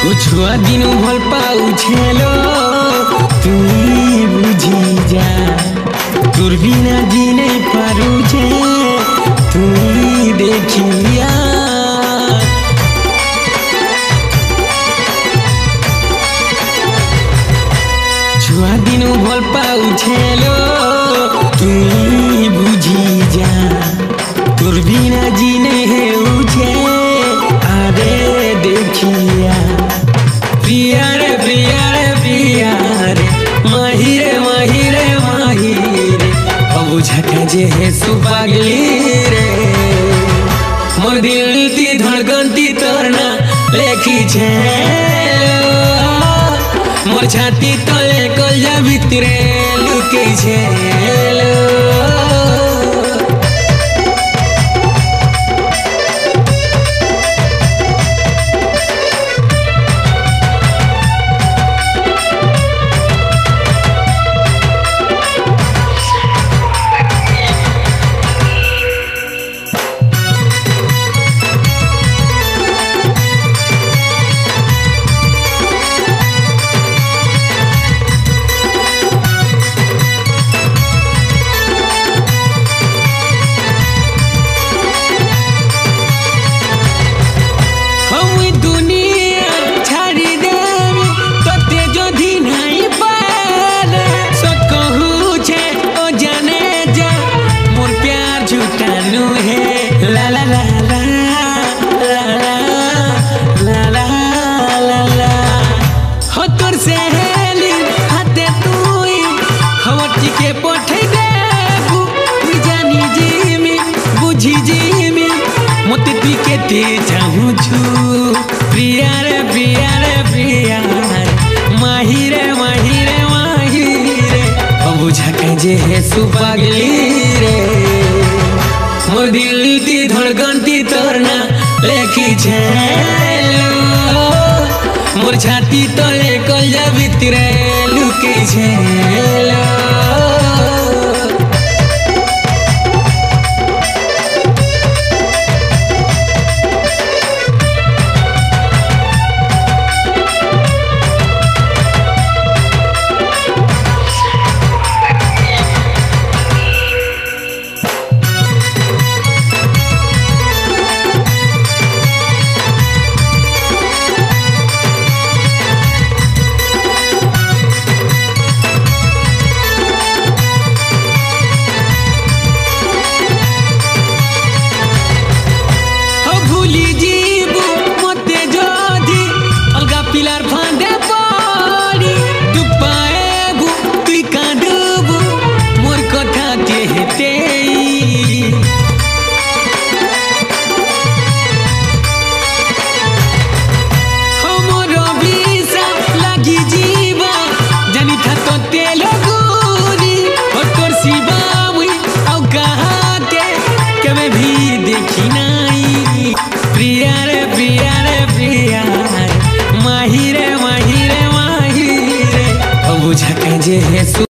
छुआ दिन भल पाऊ छेलो तुई बुझी जा तोर बिना जी नहीं पारू छे तुई देखिया छुआ दिन भल पाऊ छेलो तुई बुझी जा तोर बिना जी नहीं उठे अरे देखिया प्रिया रे प्रिया रे प्रिया रे माही रे माही रे माही रे अब झका जे है सुपागली रे मोर दिल ती धड़कनती तोरना लेखी छे मोर छाती तले कलजा भितरे लुके छे ला ला ला ला ला ला ला ला हो तोर सहेली हाथे तुई खवटी के पठे देबू जानी जीमी बुझी जीमी मत टिके ते चाहू छु प्रिया रे प्रिया रे प्रिया माही रे माही रे माही रे अब झका जे है सुपागली रे मोर दिल ती धड़कनती तोरना लेखी छेलो मोर छाती तले कलजा भितरे लुके छेलो प्रिया रे प्रिया रे प्रिया माही रे माही रे माही रे अब झका जे है